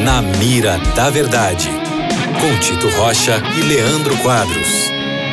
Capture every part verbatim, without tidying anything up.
Na Mira da Verdade, com Tito Rocha e Leandro Quadros.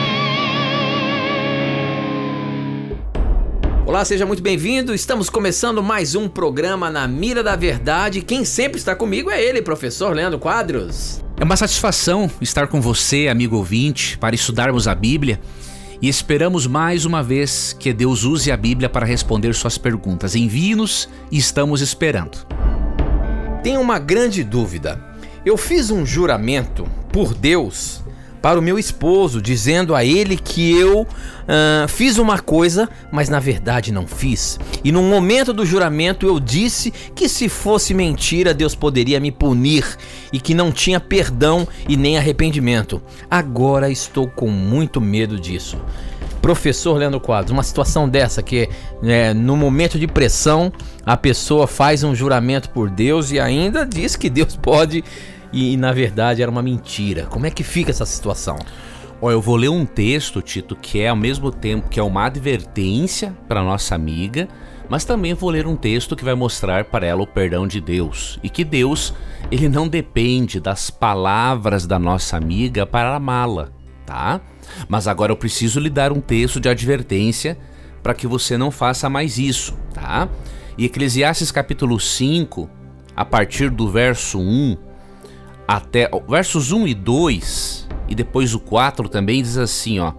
Olá, seja muito bem-vindo. Estamos começando mais um programa Na Mira da Verdade. Quem sempre está comigo é ele, professor Leandro Quadros. É uma satisfação estar com você, amigo ouvinte, para estudarmos a Bíblia. E esperamos mais uma vez que Deus use a Bíblia para responder suas perguntas. Envie-nos e estamos esperando. Tenho uma grande dúvida. Eu fiz um juramento por Deus para o meu esposo, dizendo a ele que eu uh, fiz uma coisa, mas na verdade não fiz. E no momento do juramento eu disse que se fosse mentira, Deus poderia me punir e que não tinha perdão e nem arrependimento. Agora estou com muito medo disso. Professor Leandro Quadros, uma situação dessa que é, no momento de pressão a pessoa faz um juramento por Deus e ainda diz que Deus pode e, e na verdade era uma mentira. Como é que fica essa situação? Ó, eu vou ler um texto, Tito, que é ao mesmo tempo que é uma advertência para nossa amiga, mas também vou ler um texto que vai mostrar para ela o perdão de Deus e que Deus, ele não depende das palavras da nossa amiga para amá-la, tá? Mas agora eu preciso lhe dar um texto de advertência para que você não faça mais isso, tá? E Eclesiastes capítulo cinco, a partir do verso um até versos um e dois e depois o quatro também diz assim, ó.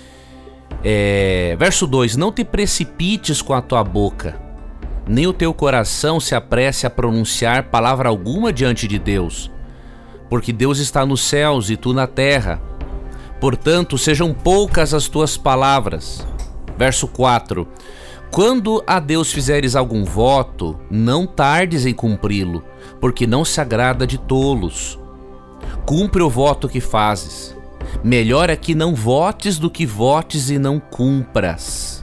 É, verso dois: não te precipites com a tua boca, nem o teu coração se apresse a pronunciar palavra alguma diante de Deus, porque Deus está nos céus e tu na terra. Portanto, sejam poucas as tuas palavras. Verso quatro: quando a Deus fizeres algum voto, não tardes em cumpri-lo, porque não se agrada de tolos. Cumpre o voto que fazes. Melhor é que não votes do que votes e não cumpras.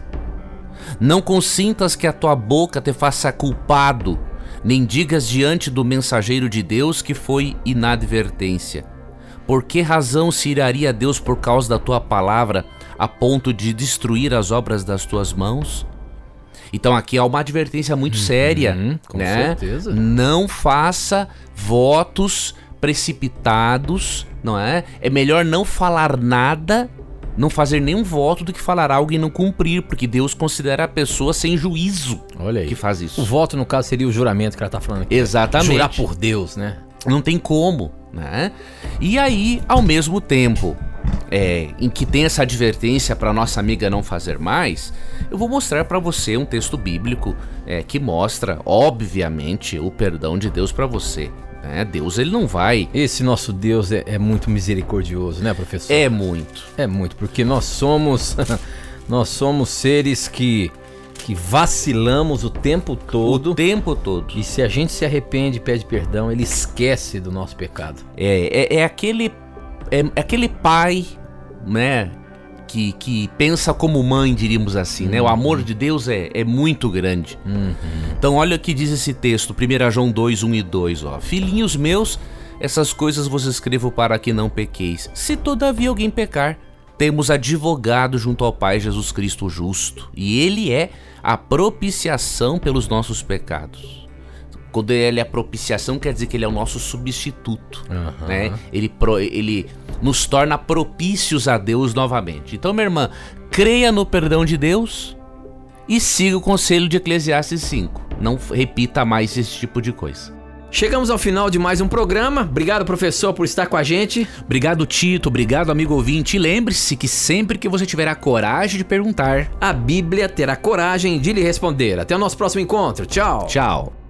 Não consintas que a tua boca te faça culpado, nem digas diante do mensageiro de Deus que foi inadvertência. Por que razão se iraria Deus por causa da tua palavra, a ponto de destruir as obras das tuas mãos? Então aqui há uma advertência muito uhum, séria, com né? certeza. Não faça votos precipitados, não é? É melhor não falar nada, não fazer nenhum voto do que falar algo e não cumprir, porque Deus considera a pessoa sem juízo. Olha aí. Que faz isso. O voto, no caso, seria o juramento que ela está falando aqui. Exatamente. Jurar por Deus, né? Não tem como, né? E aí, ao mesmo tempo é, em que tem essa advertência para nossa amiga não fazer mais, eu vou mostrar para você um texto bíblico é, que mostra, obviamente, o perdão de Deus para você. Né? Deus, ele não vai... Esse nosso Deus é, é muito misericordioso, né, professor? É muito. É muito, porque nós somos, nós somos seres que... que vacilamos o tempo todo. O tempo todo. E se a gente se arrepende e pede perdão, ele esquece do nosso pecado. É, é, é aquele é, é aquele pai, né, que, que pensa como mãe, diríamos assim, uhum. né? O amor de Deus é, é muito grande. Uhum. Então olha o que diz esse texto, primeiro João dois, um e dois, ó. Filhinhos meus, essas coisas vos escrevo para que não pequeis. Se todavia alguém pecar, temos advogado junto ao Pai, Jesus Cristo justo, e ele é a propiciação pelos nossos pecados. Quando ele é a propiciação, quer dizer que ele é o nosso substituto, uhum. né? Ele, ele nos torna propícios a Deus novamente. Então, minha irmã, creia no perdão de Deus e siga o conselho de Eclesiastes cinco. Não repita mais esse tipo de coisa. Chegamos ao final de mais um programa. Obrigado, professor, por estar com a gente. Obrigado, Tito. Obrigado, amigo ouvinte. E lembre-se que sempre que você tiver a coragem de perguntar, a Bíblia terá coragem de lhe responder. Até o nosso próximo encontro. Tchau. Tchau.